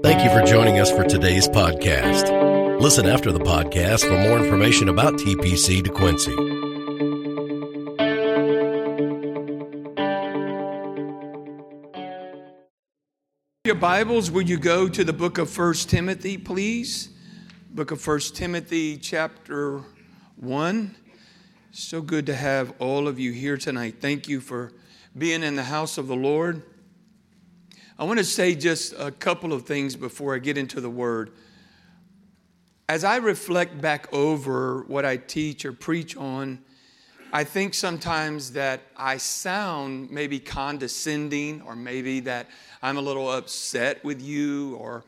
Thank you for joining us for today's podcast. Listen after the podcast for more information about TPC DeQuincy. Your Bibles, will you go to the book of 1 Timothy, please? Book of 1 Timothy, chapter 1. So good to have all of you here tonight. Thank you for being in the house of the Lord. I want to say just a couple of things before I get into the Word. As I reflect back over what I teach or preach on, I think sometimes that I sound maybe condescending, or maybe that I'm a little upset with you,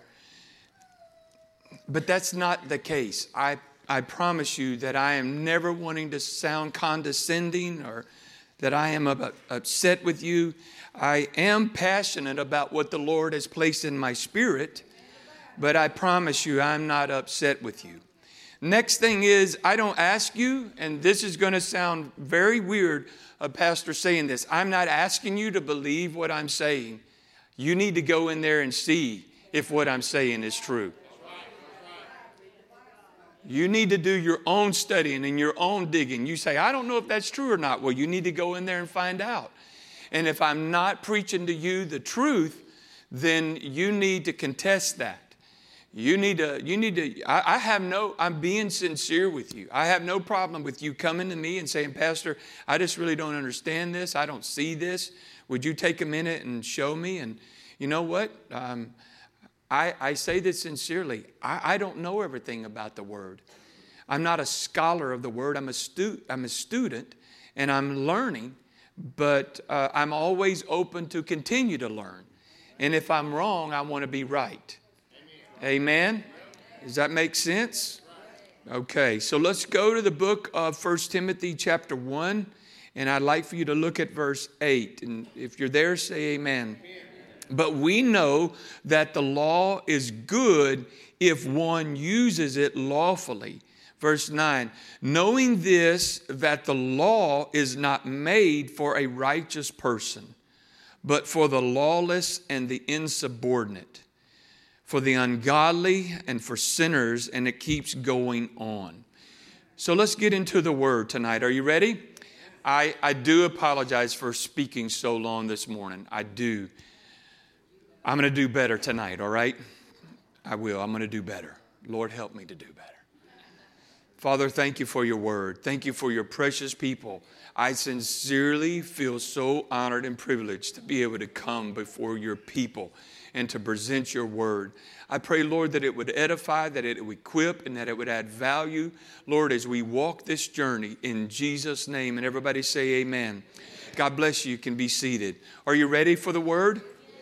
but that's not the case. I promise you that I am never wanting to sound condescending or that I am upset with you. I am passionate about what the Lord has placed in my spirit, but I promise you I'm not upset with you. Next thing is, I don't ask you, and this is going to sound very weird, a pastor saying this. I'm not asking you to believe what I'm saying. You need to go in there and see if what I'm saying is true. You need to do your own studying and your own digging. You say, I don't know if that's true or not. Well, you need to go in there and find out. And if I'm not preaching to you the truth, then you need to contest that. I'm being sincere with you. I have no problem with you coming to me and saying, Pastor, I just really don't understand this. I don't see this. Would you take a minute and show me? And you know what? I say this sincerely. I don't know everything about the Word. I'm not a scholar of the Word. I'm a student, and I'm learning. But I'm always open to continue to learn. And if I'm wrong, I want to be right. Amen? Does that make sense? Okay, so let's go to the book of 1 Timothy chapter 1. And I'd like for you to look at verse 8. And if you're there, say amen. But we know that the law is good if one uses it lawfully. Verse 9, knowing this, that the law is not made for a righteous person, but for the lawless and the insubordinate, for the ungodly and for sinners, and it keeps going on. So let's get into the Word tonight. Are you ready? I do apologize for speaking so long this morning. I do. I'm going to do better tonight, all right? I will. I'm going to do better. Lord, help me to do better. Father, thank you for your word. Thank you for your precious people. I sincerely feel so honored and privileged to be able to come before your people and to present your word. I pray, Lord, that it would edify, that it would equip, and that it would add value, Lord, as we walk this journey in Jesus' name. And everybody say amen. God bless you. You can be seated. Are you ready for the word?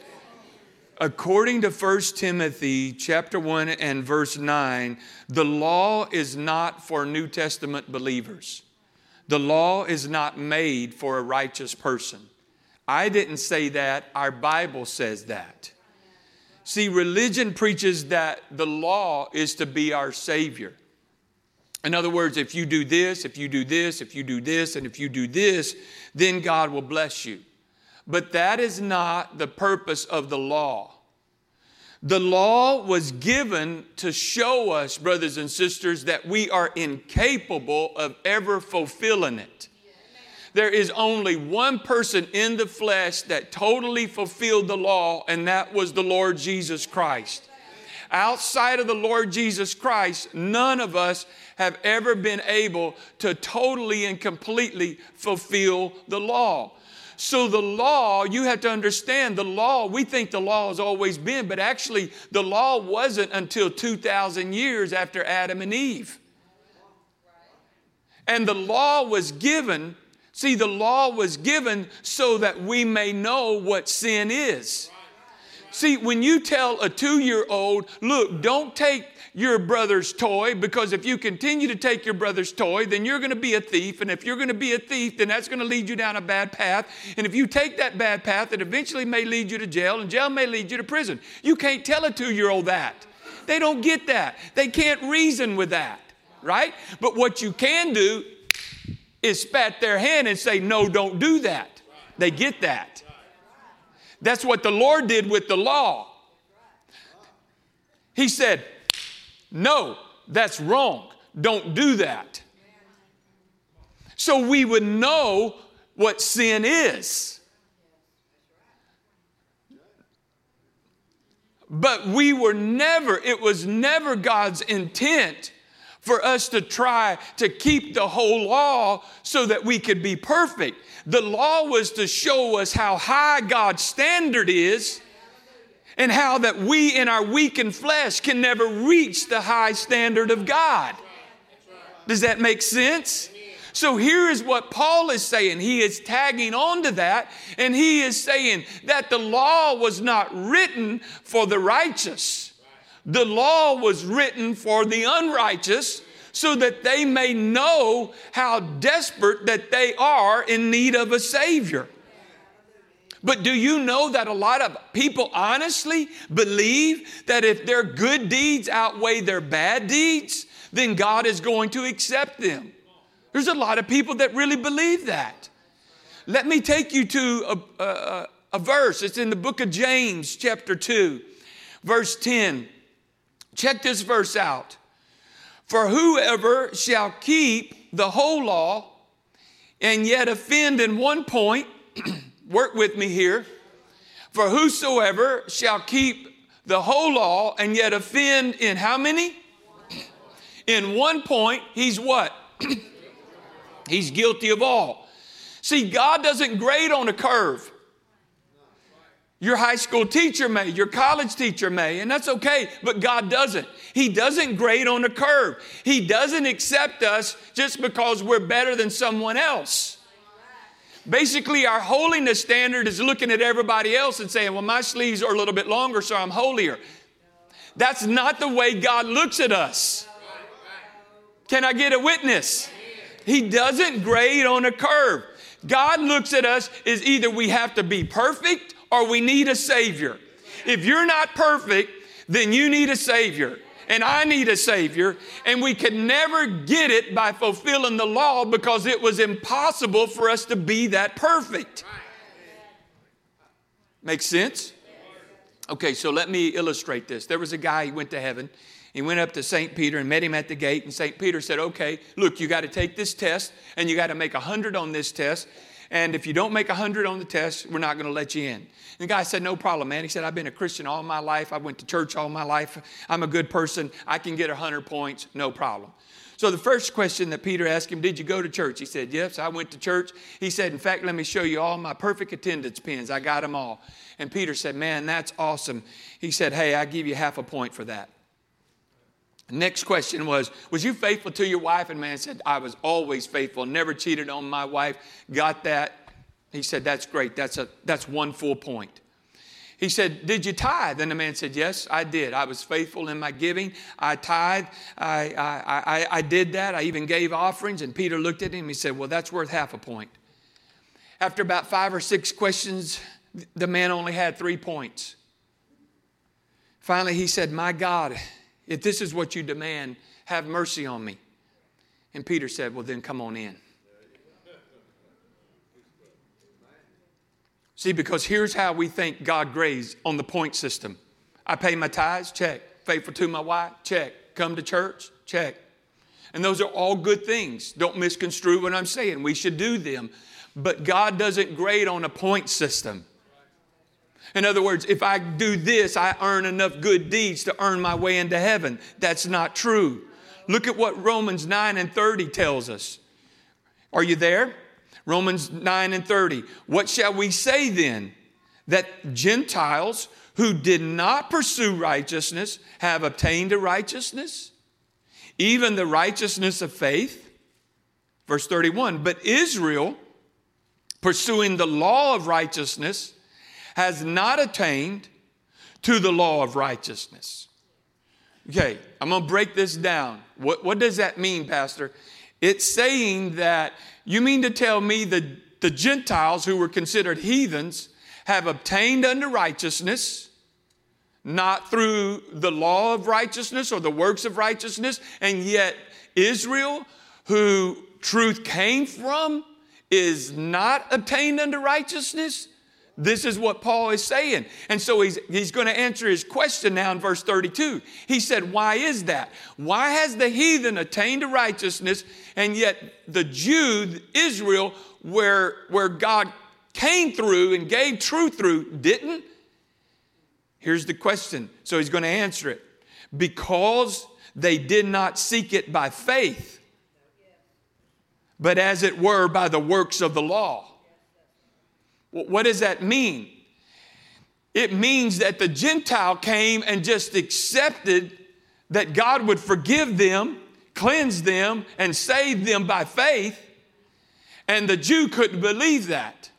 According to 1 Timothy chapter 1 and verse 9, the law is not for New Testament believers. The law is not made for a righteous person. I didn't say that. Our Bible says that. See, religion preaches that the law is to be our Savior. In other words, if you do this, if you do this, if you do this, and if you do this, then God will bless you. But that is not the purpose of the law. The law was given to show us, brothers and sisters, that we are incapable of ever fulfilling it. There is only one person in the flesh that totally fulfilled the law, and that was the Lord Jesus Christ. Outside of the Lord Jesus Christ, none of us have ever been able to totally and completely fulfill the law. So the law, you have to understand the law, we think the law has always been, but actually the law wasn't until 2,000 years after Adam and Eve. And the law was given, the law was given so that we may know what sin is. See, when you tell a 2-year-old, look, don't take your brother's toy, because if you continue to take your brother's toy, then you're going to be a thief. And if you're going to be a thief, then that's going to lead you down a bad path. And if you take that bad path, it eventually may lead you to jail, and jail may lead you to prison. You can't tell a 2-year-old that. They don't get that. They can't reason with that, right? But what you can do is spat their hand and say, no, don't do that. They get that. That's what the Lord did with the law. He said, no, that's wrong. Don't do that. So we would know what sin is. But it was never God's intent for us to try to keep the whole law so that we could be perfect. The law was to show us how high God's standard is and how that we in our weakened flesh can never reach the high standard of God. Does that make sense? So here is what Paul is saying. He is tagging on to that, and he is saying that the law was not written for the righteous. The law was written for the unrighteous so that they may know how desperate that they are in need of a Savior. But do you know that a lot of people honestly believe that if their good deeds outweigh their bad deeds, then God is going to accept them? There's a lot of people that really believe that. Let me take you to a verse. It's in the book of James, chapter 2, verse 10. Check this verse out. For whoever shall keep the whole law and yet offend in one point, work with me here. For whosoever shall keep the whole law and yet offend in how many? In one point, he's what? He's guilty of all. See, God doesn't grade on a curve. Your high school teacher may, your college teacher may, and that's okay, but God doesn't. He doesn't grade on a curve. He doesn't accept us just because we're better than someone else. Basically, our holiness standard is looking at everybody else and saying, well, my sleeves are a little bit longer, so I'm holier. That's not the way God looks at us. Can I get a witness? He doesn't grade on a curve. God looks at us as either we have to be perfect or we need a Savior. If you're not perfect, then you need a Savior. And I need a Savior. And we could never get it by fulfilling the law because it was impossible for us to be that perfect. Make sense? Okay, so let me illustrate this. There was a guy, he went to heaven. He went up to St. Peter and met him at the gate. And St. Peter said, okay, look, you got to take this test and you got to make 100 on this test. And if you don't make 100 on the test, we're not going to let you in. And the guy said, no problem, man. He said, I've been a Christian all my life. I went to church all my life. I'm a good person. I can get 100 points, no problem. So the first question that Peter asked him, did you go to church? He said, yes, I went to church. He said, in fact, let me show you all my perfect attendance pins. I got them all. And Peter said, man, that's awesome. He said, hey, I'll give you half a point for that. Next question was you faithful to your wife? And man said, I was always faithful, never cheated on my wife. Got that? He said, that's great. That's 1 full point. He said, did you tithe? And the man said, yes, I did. I was faithful in my giving. I tithed. I did that. I even gave offerings. And Peter looked at him. He said, well, that's worth half a point. After about 5 or 6 questions, the man only had 3 points. Finally, he said, my God, if this is what you demand, have mercy on me. And Peter said, well, then come on in. See, because here's how we think God grades on the point system. I pay my tithes, check. Faithful to my wife, check. Come to church, check. And those are all good things. Don't misconstrue what I'm saying. We should do them. But God doesn't grade on a point system. In other words, if I do this, I earn enough good deeds to earn my way into heaven. That's not true. Look at what Romans 9:30 tells us. Are you there? Romans 9:30. What shall we say then? That Gentiles who did not pursue righteousness have obtained a righteousness, even the righteousness of faith. Verse 31. But Israel, pursuing the law of righteousness, has not attained to the law of righteousness. Okay, I'm going to break this down. What does that mean, Pastor? It's saying that you mean to tell me that the Gentiles who were considered heathens have obtained unto righteousness, not through the law of righteousness or the works of righteousness, and yet Israel, who truth came from, is not obtained unto righteousness? This is what Paul is saying. And so he's going to answer his question now in verse 32. He said, why is that? Why has the heathen attained to righteousness, and yet the Jew, Israel, where God came through and gave truth through, didn't? Here's the question. So he's going to answer it. Because they did not seek it by faith, but as it were by the works of the law. What does that mean? It means that the Gentile came and just accepted that God would forgive them, cleanse them, and save them by faith. And the Jew couldn't believe that.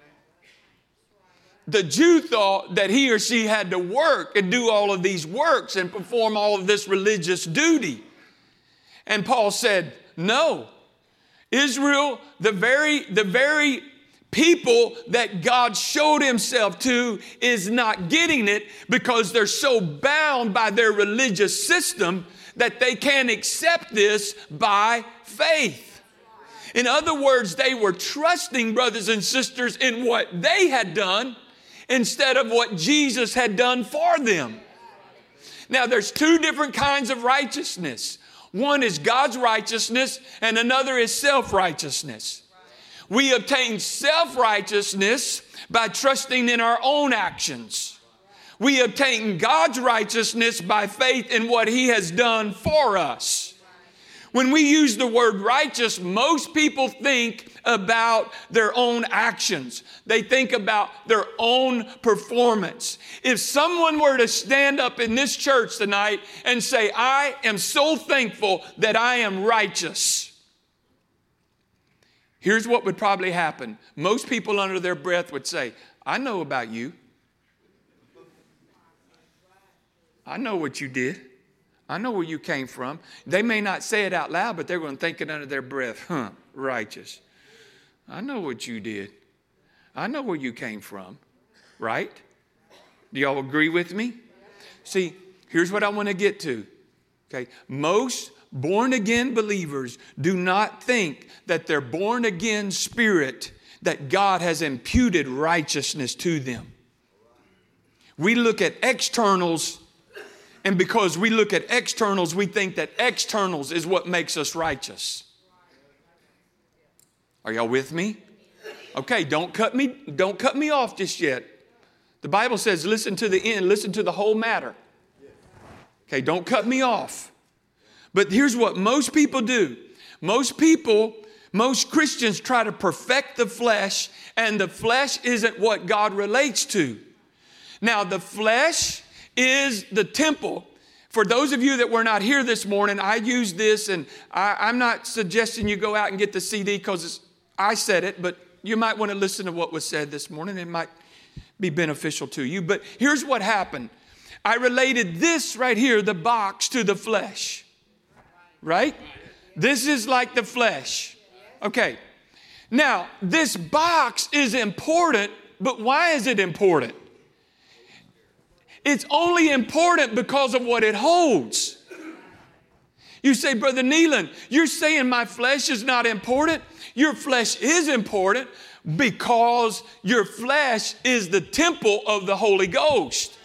The Jew thought that he or she had to work and do all of these works and perform all of this religious duty. And Paul said, no. Israel, the very people that God showed himself to is not getting it because they're so bound by their religious system that they can't accept this by faith. In other words, they were trusting, brothers and sisters, in what they had done instead of what Jesus had done for them. Now, there's two different kinds of righteousness. One is God's righteousness and another is self-righteousness. We obtain self-righteousness by trusting in our own actions. We obtain God's righteousness by faith in what He has done for us. When we use the word righteous, most people think about their own actions. They think about their own performance. If someone were to stand up in this church tonight and say, I am so thankful that I am righteous, here's what would probably happen. Most people under their breath would say, I know about you. I know what you did. I know where you came from. They may not say it out loud, but they're going to think it under their breath. Righteous. I know what you did. I know where you came from. Right? Do y'all agree with me? See, here's what I want to get to. Okay, most born-again believers do not think that their born-again spirit, that God has imputed righteousness to them. We look at externals, and because we look at externals, we think that externals is what makes us righteous. Are y'all with me? Okay, don't cut me off just yet. The Bible says, listen to the end, listen to the whole matter. Okay, don't cut me off. But here's what most people do. Most Christians try to perfect the flesh, and the flesh isn't what God relates to. Now, the flesh is the temple. For those of you that were not here this morning, I used this, and I'm not suggesting you go out and get the CD because I said it, but you might want to listen to what was said this morning. It might be beneficial to you. But here's what happened. I related this right here, the box, to the flesh. Right? This is like the flesh. Okay. Now, this box is important, but why is it important? It's only important because of what it holds. You say, Brother Neelan, you're saying my flesh is not important? Your flesh is important because your flesh is the temple of the Holy Ghost.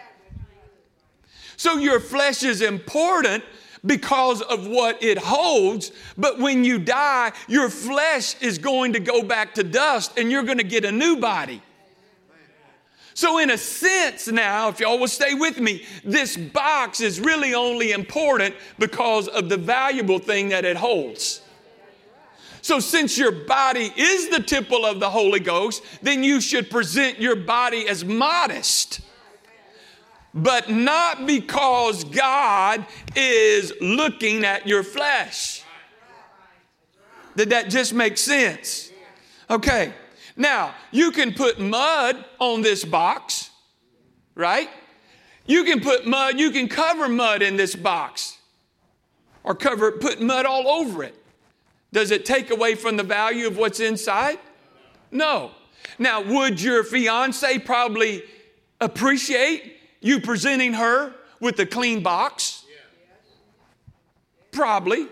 So your flesh is important because of what it holds, but when you die, your flesh is going to go back to dust and you're going to get a new body. So in a sense now, if y'all will stay with me, this box is really only important because of the valuable thing that it holds. So since your body is the temple of the Holy Ghost, then you should present your body as modest. But not because God is looking at your flesh. Did that just make sense? Okay. Now, you can put mud on this box, right? You can put mud, you can cover mud in this box. Or put mud all over it. Does it take away from the value of what's inside? No. Now, would your fiance probably appreciate you presenting her with a clean box? Probably.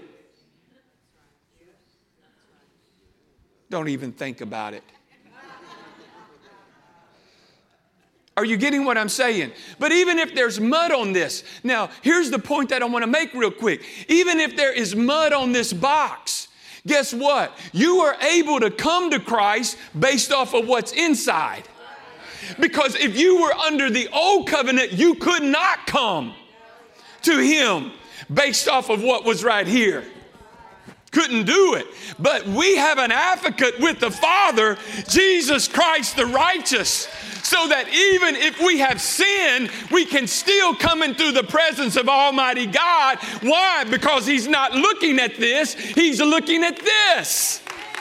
Don't even think about it. Are you getting what I'm saying? But even if there's mud on this, now here's the point that I want to make real quick. Even if there is mud on this box, guess what? You are able to come to Christ based off of what's inside. Because if you were under the old covenant, you could not come to Him based off of what was right here. Couldn't do it. But we have an advocate with the Father, Jesus Christ the righteous, so that even if we have sinned, we can still come into the presence of Almighty God. Why? Because He's not looking at this, He's looking at this.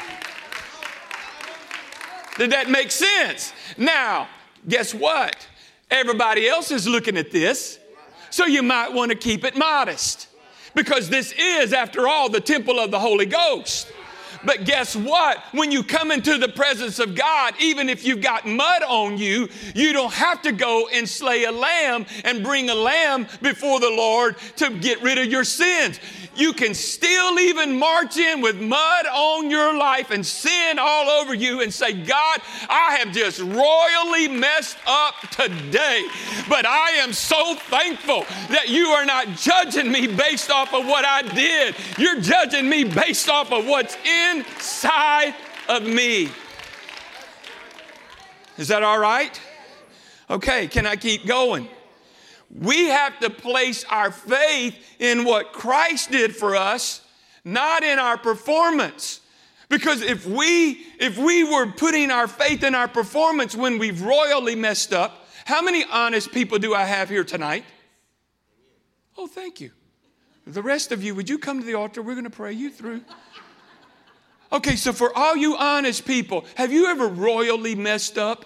Did that make sense? Now, guess what? Everybody else is looking at this, so you might want to keep it modest. Because this is, after all, the temple of the Holy Ghost. But guess what? When you come into the presence of God, even if you've got mud on you, you don't have to go and slay a lamb and bring a lamb before the Lord to get rid of your sins. You can still even march in with mud on your life and sin all over you and say, God, I have just royally messed up today. But I am so thankful that you are not judging me based off of what I did. You're judging me based off of what's inside of me. Is that all right? Okay, can I keep going? We have to place our faith in what Christ did for us, not in our performance. Because if we were putting our faith in our performance when we've royally messed up, how many honest people do I have here tonight? Oh, thank you. The rest of you, would you come to the altar? We're going to pray you through. Okay, so for all you honest people, have you ever royally messed up?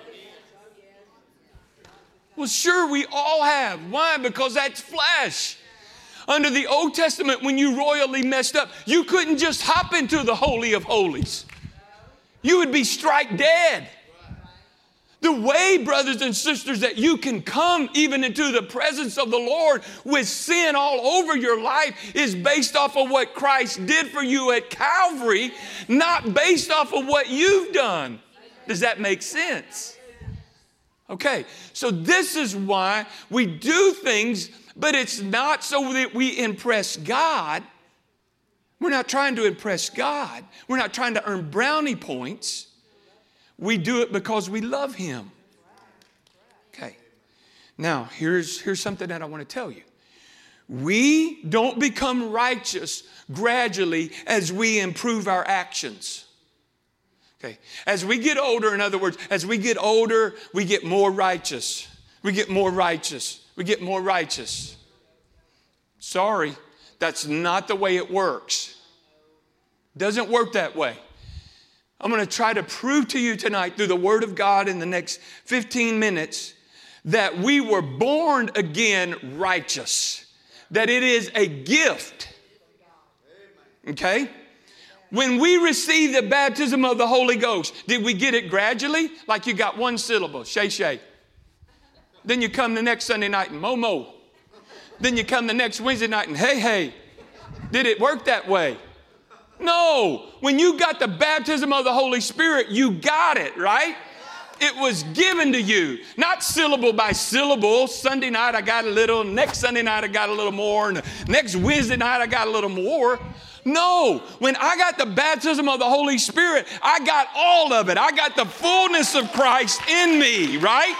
Well, sure, we all have. Why? Because that's flesh. Under the Old Testament, when you royally messed up, you couldn't just hop into the Holy of Holies. You would be strike dead. The way, brothers and sisters, that you can come even into the presence of the Lord with sin all over your life is based off of what Christ did for you at Calvary, not based off of what you've done. Does that make sense? Okay, so this is why we do things, but it's not so that we impress God. We're not trying to impress God. We're not trying to earn brownie points. We do it because we love Him. Okay, now here's something that I want to tell you. We don't become righteous gradually as we improve our actions. Okay. As we get older, in other words, as we get older, we get more righteous. We get more righteous. We get more righteous. Sorry, that's not the way it works. Doesn't work that way. I'm going to try to prove to you tonight through the Word of God in the next 15 minutes that we were born again righteous. That it is a gift. Okay? When we received the baptism of the Holy Ghost, did we get it gradually? Like you got one syllable, shay shay. Then you come the next Sunday night and mo mo. Then you come the next Wednesday night and hey hey. Did it work that way? No. When you got the baptism of the Holy Spirit, you got it, right? It was given to you, not syllable by syllable. Sunday night I got a little, next Sunday night I got a little more, and next Wednesday night I got a little more. No, when I got the baptism of the Holy Spirit, I got all of it. I got the fullness of Christ in me, right?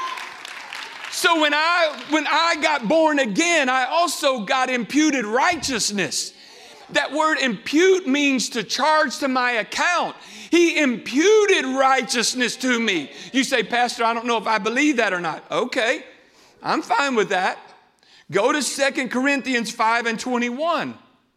So when I got born again, I also got imputed righteousness. That word impute means to charge to my account. He imputed righteousness to me. You say, Pastor, I don't know if I believe that or not. Okay, I'm fine with that. Go to 2 Corinthians 5:21.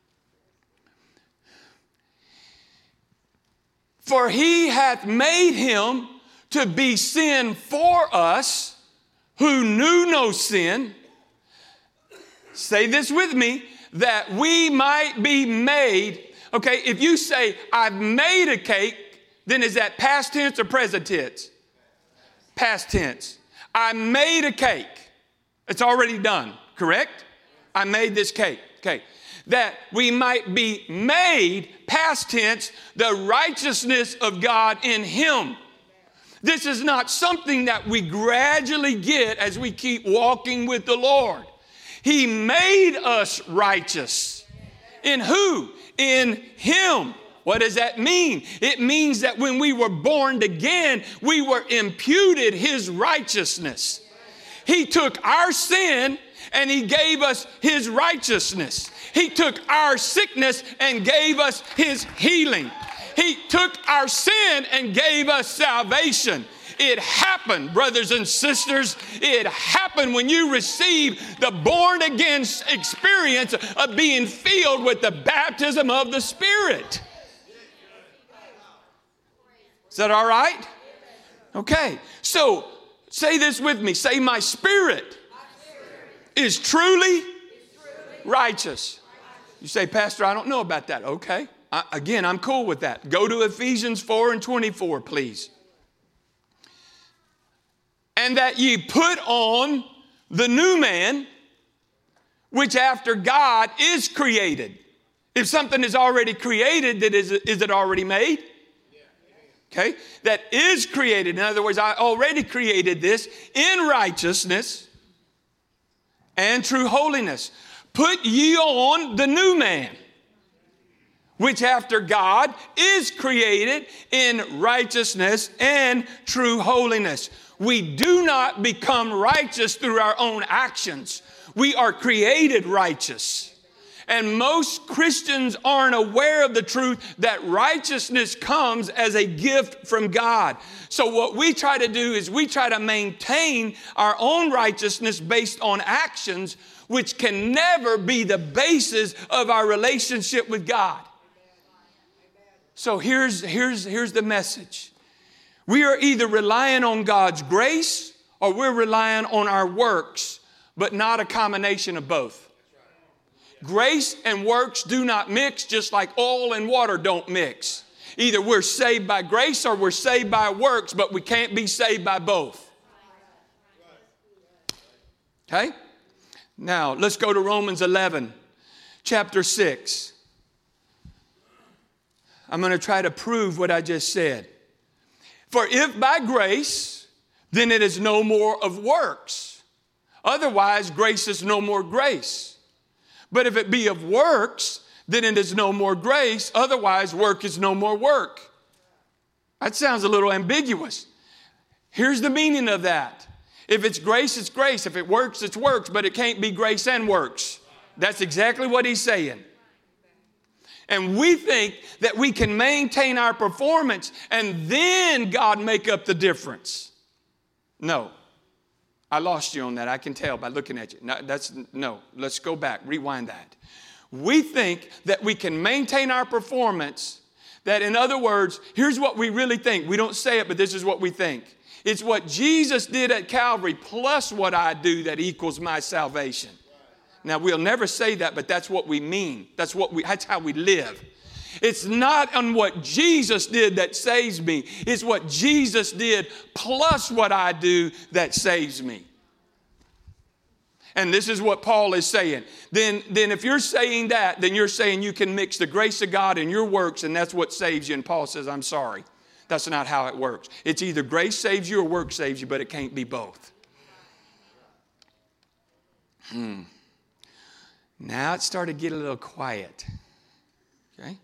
For He hath made Him to be sin for us who knew no sin. Say this with me, that we might be made. Okay, if you say, I've made a cake, then is that past tense or present tense? Past tense. I made a cake. It's already done, correct? I made this cake. Okay. That we might be made, past tense, the righteousness of God in Him. This is not something that we gradually get as we keep walking with the Lord. He made us righteous. In who? In Him. What does that mean? It means that when we were born again, we were imputed His righteousness. He took our sin and He gave us His righteousness. He took our sickness and gave us His healing. He took our sin and gave us salvation. It happened, brothers and sisters. It happened when you receive the born again experience of being filled with the baptism of the Spirit. Is that all right? Okay, so say this with me. Say, my spirit is truly righteous. You say, Pastor, I don't know about that. Okay. Again, I'm cool with that. Go to Ephesians 4:24, please. And that ye put on the new man, which after God is created. If something is already created, then is it already made? Okay. That is created. In other words, I already created this in righteousness and true holiness. Put ye on the new man, which after God is created in righteousness and true holiness. We do not become righteous through our own actions. We are created righteous. And most Christians aren't aware of the truth that righteousness comes as a gift from God. So what we try to do is we try to maintain our own righteousness based on actions, which can never be the basis of our relationship with God. So here's the message. We are either relying on God's grace or we're relying on our works, but not a combination of both. Grace and works do not mix, just like oil and water don't mix. Either we're saved by grace or we're saved by works, but we can't be saved by both. Okay? Now, let's go to Romans 11, chapter 6. I'm going to try to prove what I just said. For if by grace, then it is no more of works. Otherwise, grace is no more grace. But if it be of works, then it is no more grace. Otherwise, work is no more work. That sounds a little ambiguous. Here's the meaning of that. If it's grace, it's grace. If it works, it's works. But it can't be grace and works. That's exactly what he's saying. And we think that we can maintain our performance and then God make up the difference. No. I lost you on that. I can tell by looking at you. No, let's go back. Rewind that. We think that we can maintain our performance. That in other words, here's what we really think. We don't say it, but this is what we think. It's what Jesus did at Calvary plus what I do that equals my salvation. Now, we'll never say that, but that's what we mean. That's how we live. It's not on what Jesus did that saves me. It's what Jesus did plus what I do that saves me. And this is what Paul is saying. Then if you're saying that, then you're saying you can mix the grace of God and your works, and that's what saves you. And Paul says, I'm sorry. That's not how it works. It's either grace saves you or work saves you, but it can't be both. Now it started to get a little quiet. Okay?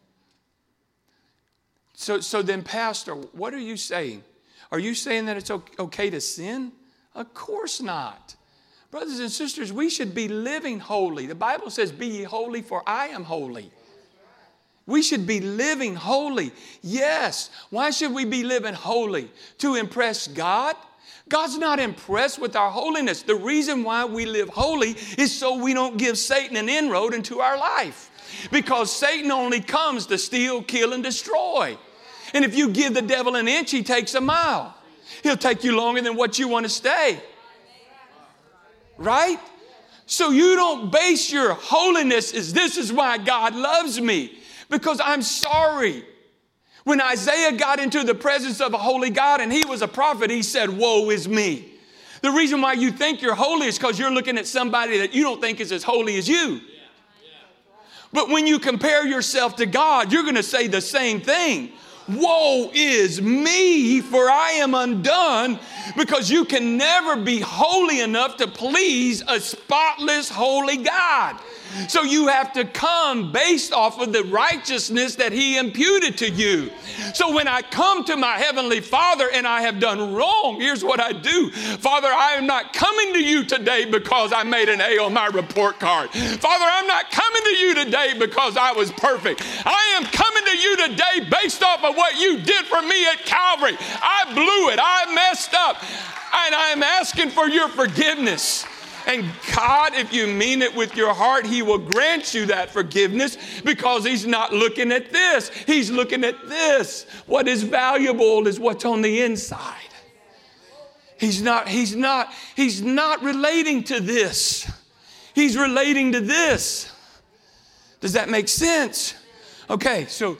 So then, Pastor, what are you saying? Are you saying that it's okay to sin? Of course not. Brothers and sisters, we should be living holy. The Bible says, be ye holy, for I am holy. We should be living holy. Yes. Why should we be living holy? To impress God? God's not impressed with our holiness. The reason why we live holy is so we don't give Satan an inroad into our life. Because Satan only comes to steal, kill, and destroy. And if you give the devil an inch, he takes a mile. He'll take you longer than what you want to stay. Right? So you don't base your holiness as this is why God loves me. Because I'm sorry. When Isaiah got into the presence of a holy God and he was a prophet, he said, woe is me. The reason why you think you're holy is because you're looking at somebody that you don't think is as holy as you. But when you compare yourself to God, you're going to say the same thing. Woe is me, for I am undone, because you can never be holy enough to please a spotless, holy God. So you have to come based off of the righteousness that He imputed to you. So when I come to my Heavenly Father and I have done wrong, here's what I do. Father, I am not coming to you today because I made an A on my report card. Father, I'm not coming to you today because I was perfect. I am coming to you today based off of what you did for me at Calvary. I blew it. I messed up. And I'm asking for your forgiveness. And God, if you mean it with your heart, He will grant you that forgiveness, because He's not looking at this. He's looking at this. What is valuable is what's on the inside. He's not relating to this. He's relating to this. Does that make sense? Okay, so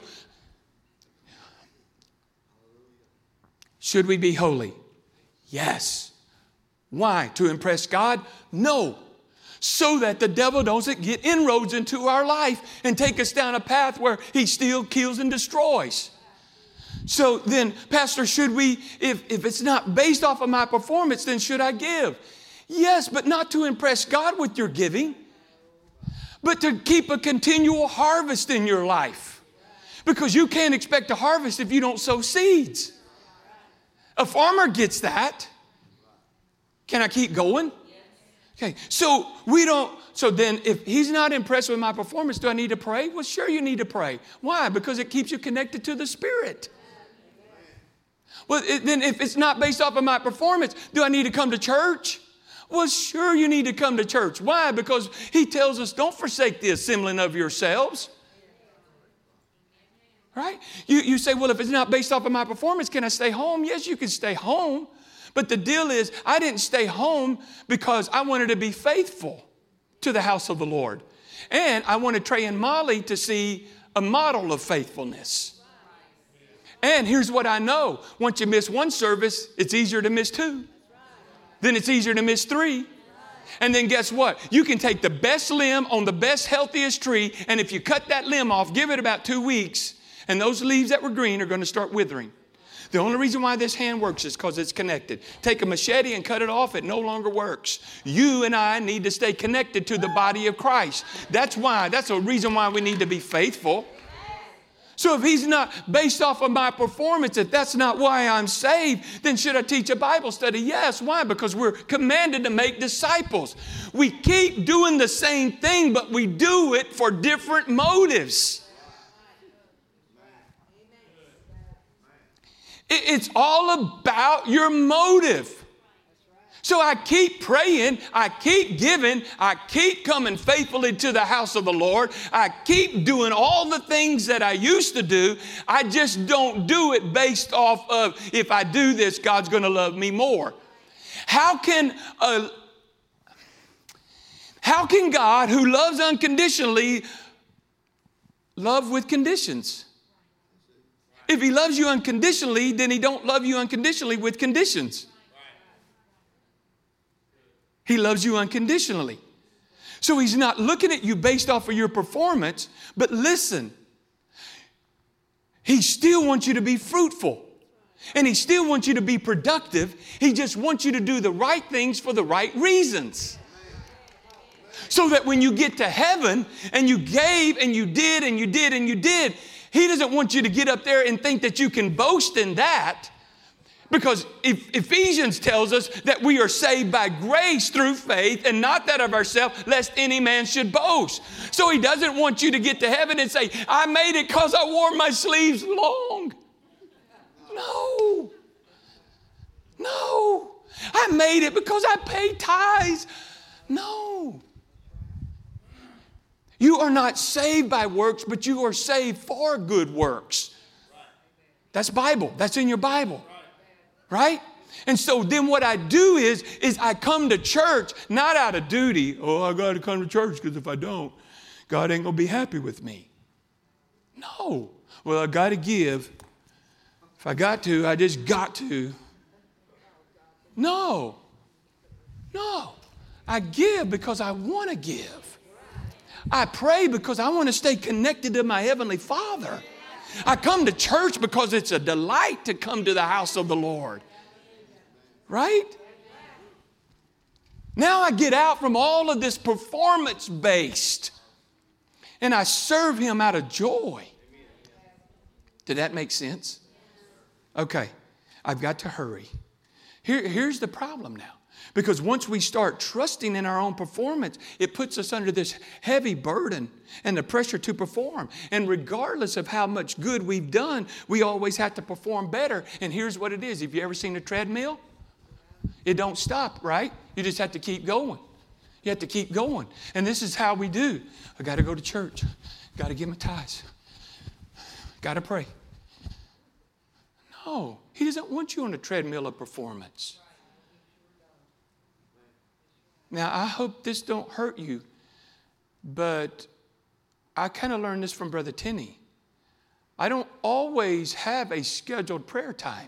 should we be holy? Yes. Why? To impress God? No. So that the devil doesn't get inroads into our life and take us down a path where he steals, kills, and destroys. So then, Pastor, should we, if it's not based off of my performance, then should I give? Yes, but not to impress God with your giving, but to keep a continual harvest in your life. Because you can't expect to harvest if you don't sow seeds. A farmer gets that. Can I keep going? Okay, so then if He's not impressed with my performance, do I need to pray? Well, sure you need to pray. Why? Because it keeps you connected to the Spirit. Well, then if it's not based off of my performance, do I need to come to church? Well, sure you need to come to church. Why? Because He tells us, don't forsake the assembling of yourselves. Right? You say, well, if it's not based off of my performance, can I stay home? Yes, you can stay home. But the deal is, I didn't stay home because I wanted to be faithful to the house of the Lord. And I wanted Trey and Molly to see a model of faithfulness. And here's what I know. Once you miss one service, it's easier to miss two. Then it's easier to miss three. And then guess what? You can take the best limb on the best, healthiest tree, and if you cut that limb off, give it about 2 weeks, and those leaves that were green are going to start withering. The only reason why this hand works is because it's connected. Take a machete and cut it off, it no longer works. You and I need to stay connected to the body of Christ. That's a reason why we need to be faithful. So if He's not based off of my performance, if that's not why I'm saved, then should I teach a Bible study? Yes. Why? Because we're commanded to make disciples. We keep doing the same thing, but we do it for different motives. It's all about your motive. So I keep praying, I keep giving, I keep coming faithfully to the house of the Lord. I keep doing all the things that I used to do. I just don't do it based off of, if I do this, God's going to love me more. How can God, who loves unconditionally, love with conditions? If He loves you unconditionally, then He don't love you unconditionally with conditions. He loves you unconditionally. So He's not looking at you based off of your performance, but listen, He still wants you to be fruitful. And He still wants you to be productive. He just wants you to do the right things for the right reasons. So that when you get to heaven and you gave and you did and you did and you did, He doesn't want you to get up there and think that you can boast in that. Because Ephesians tells us that we are saved by grace through faith and not that of ourselves, lest any man should boast. So He doesn't want you to get to heaven and say, I made it because I wore my sleeves long. No. I made it because I paid tithes. No. You are not saved by works, but you are saved for good works. That's Bible. That's in your Bible. Right? And so then what I do is I come to church, not out of duty. Oh, I got to come to church because if I don't, God ain't going to be happy with me. No. Well, I got to give. If I got to, I just got to. No. I give because I want to give. I pray because I want to stay connected to my Heavenly Father. I come to church because it's a delight to come to the house of the Lord. Right? Now I get out from all of this performance-based, and I serve Him out of joy. Did that make sense? Okay, I've got to hurry. Here's the problem now. Because once we start trusting in our own performance, it puts us under this heavy burden and the pressure to perform. And regardless of how much good we've done, we always have to perform better. And here's what it is. Have you ever seen a treadmill? It don't stop, right? You just have to keep going. You have to keep going. And this is how we do. I got to go to church. Got to give my tithes. Got to pray. No, He doesn't want you on a treadmill of performance. Now, I hope this don't hurt you, but I kind of learned this from Brother Tenney. I don't always have a scheduled prayer time.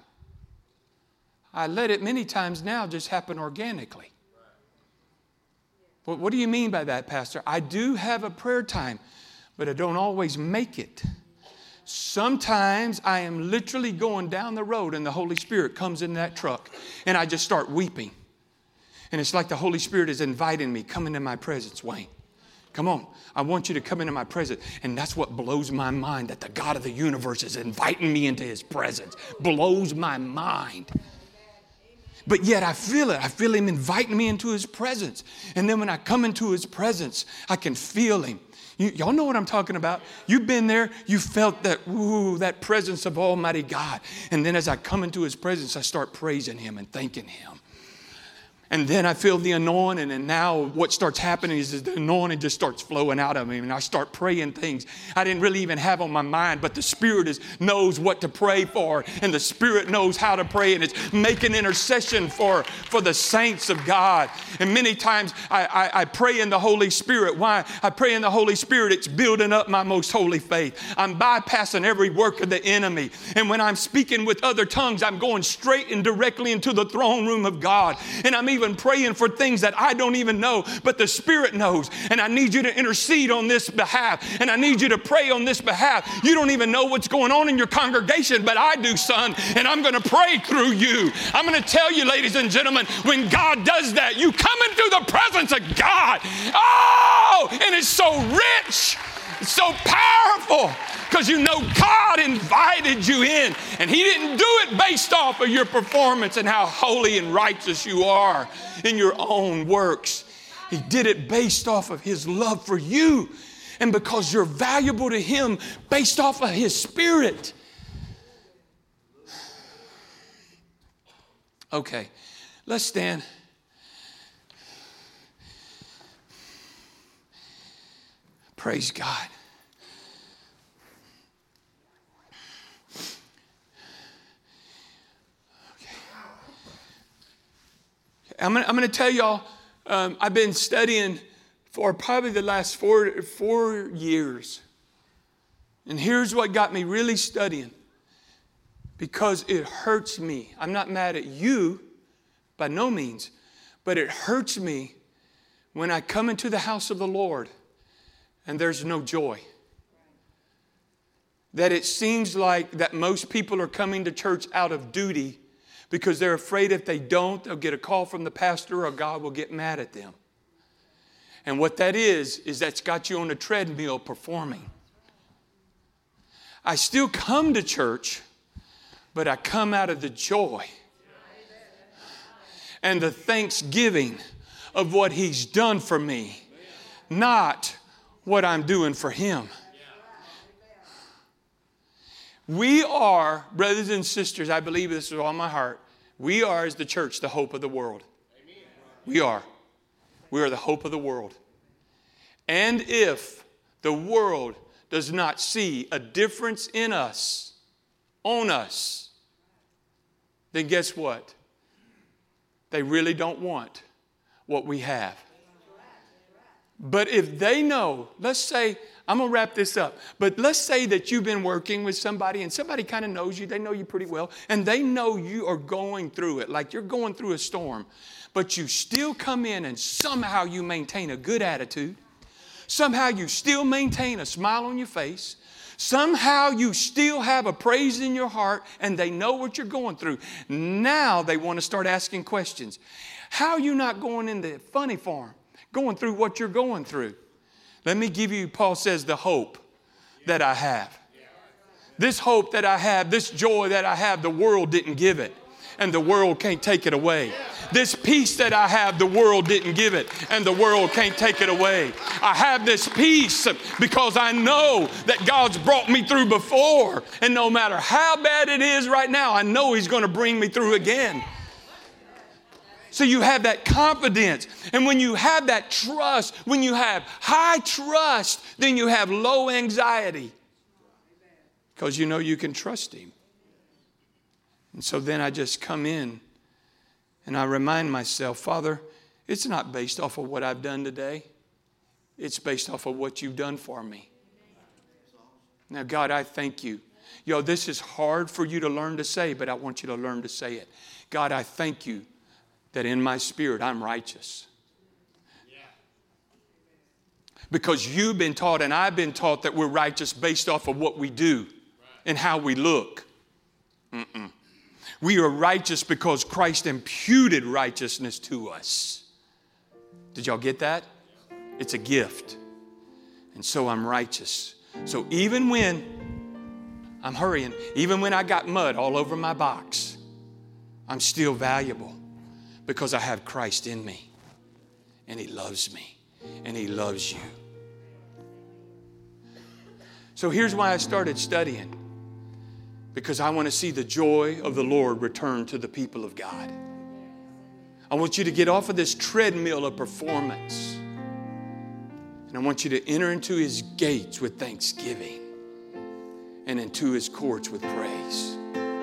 I let it many times now just happen organically. Well, what do you mean by that, Pastor? I do have a prayer time, but I don't always make it. Sometimes I am literally going down the road and the Holy Spirit comes in that truck and I just start weeping. And it's like the Holy Spirit is inviting me, come into my presence, Wayne. Come on, I want you to come into my presence. And that's what blows my mind, that the God of the universe is inviting me into His presence. Blows my mind. But yet I feel it. I feel Him inviting me into His presence. And then when I come into His presence, I can feel Him. Y'all know what I'm talking about. You've been there. You felt that presence of Almighty God. And then as I come into His presence, I start praising Him and thanking Him. And then I feel the anointing, and now what starts happening is the anointing just starts flowing out of me, and I start praying things I didn't really even have on my mind, but the Spirit knows what to pray for, and the Spirit knows how to pray, and it's making intercession for the saints of God. And many times I pray in the Holy Spirit. Why? I pray in the Holy Spirit, it's building up my most holy faith. I'm bypassing every work of the enemy. And when I'm speaking with other tongues, I'm going straight and directly into the throne room of God. And I'm even praying for things that I don't even know, but the Spirit knows. And I need you to intercede on this behalf. And I need you to pray on this behalf. You don't even know what's going on in your congregation, but I do, son. And I'm going to pray through you. I'm going to tell you, ladies and gentlemen, when God does that, you come into the presence of God. Oh, and it's so rich. It's so powerful. Because you know God invited you in, and He didn't do it based off of your performance and how holy and righteous you are in your own works. He did it based off of His love for you, and because you're valuable to Him based off of His Spirit. Okay, let's stand. Praise God. I'm going to tell y'all, I've been studying for probably the last four years. And here's what got me really studying. Because it hurts me. I'm not mad at you, by no means. But it hurts me when I come into the house of the Lord and there's no joy. That it seems like that most people are coming to church out of duty because they're afraid if they don't, they'll get a call from the pastor or God will get mad at them. And what that is that's got you on a treadmill performing. I still come to church, but I come out of the joy and the thanksgiving of what He's done for me, not what I'm doing for Him. We are, brothers and sisters, I believe this with all my heart, we are as the church the hope of the world. We are. We are the hope of the world. And if the world does not see a difference in us, on us, then guess what? They really don't want what we have. But if they know, let's say, I'm going to wrap this up, but let's say that you've been working with somebody and somebody kind of knows you, they know you pretty well, and they know you are going through it, like you're going through a storm, but you still come in and somehow you maintain a good attitude. Somehow you still maintain a smile on your face. Somehow you still have a praise in your heart and they know what you're going through. Now they want to start asking questions. How are you not going into funny farm, going through what you're going through? Let me give you, Paul says, the hope that I have. This hope that I have, this joy that I have, the world didn't give it. And the world can't take it away. This peace that I have, the world didn't give it, and the world can't take it away. I have this peace because I know that God's brought me through before. And no matter how bad it is right now, I know He's going to bring me through again. So you have that confidence. And when you have that trust, when you have high trust, then you have low anxiety. Because you know you can trust Him. And so then I just come in and I remind myself, Father, it's not based off of what I've done today. It's based off of what you've done for me. Now, God, I thank you. This is hard for you to learn to say, but I want you to learn to say it. God, I thank you that in my spirit I'm righteous. Because you've been taught and I've been taught that we're righteous based off of what we do and how we look. We are righteous because Christ imputed righteousness to us. Did y'all get that? It's a gift. And so I'm righteous. So even when I'm hurrying, even when I got mud all over my box, I'm still valuable because I have Christ in me. And He loves me. And He loves you. So here's why I started studying. Because I want to see the joy of the Lord return to the people of God. I want you to get off of this treadmill of performance. And I want you to enter into His gates with thanksgiving and into His courts with praise.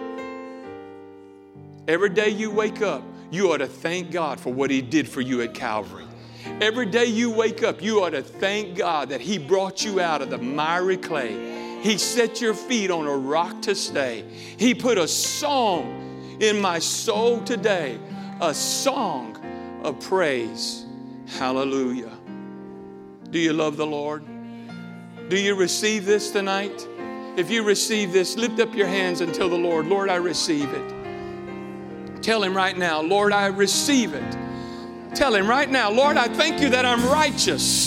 Every day you wake up, you ought to thank God for what He did for you at Calvary. Every day you wake up, you ought to thank God that He brought you out of the miry clay. He set your feet on a rock to stay. He put a song in my soul today, a song of praise. Hallelujah. Do you love the Lord? Do you receive this tonight? If you receive this, lift up your hands and tell the Lord, Lord, I receive it. Tell Him right now, Lord, I receive it. Tell Him right now, Lord, I thank you that I'm righteous.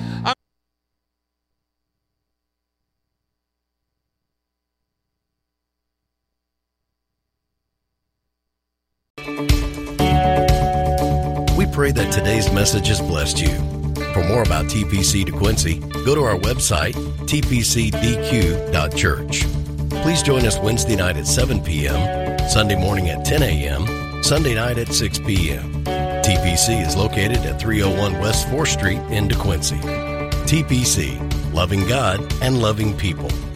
We pray that today's message has blessed you. For more about TPC DeQuincy, go to our website, tpcdq.church. Please join us Wednesday night at 7 p.m., Sunday morning at 10 a.m., Sunday night at 6 p.m. TPC is located at 301 West 4th Street in DeQuincy. TPC, loving God and loving people.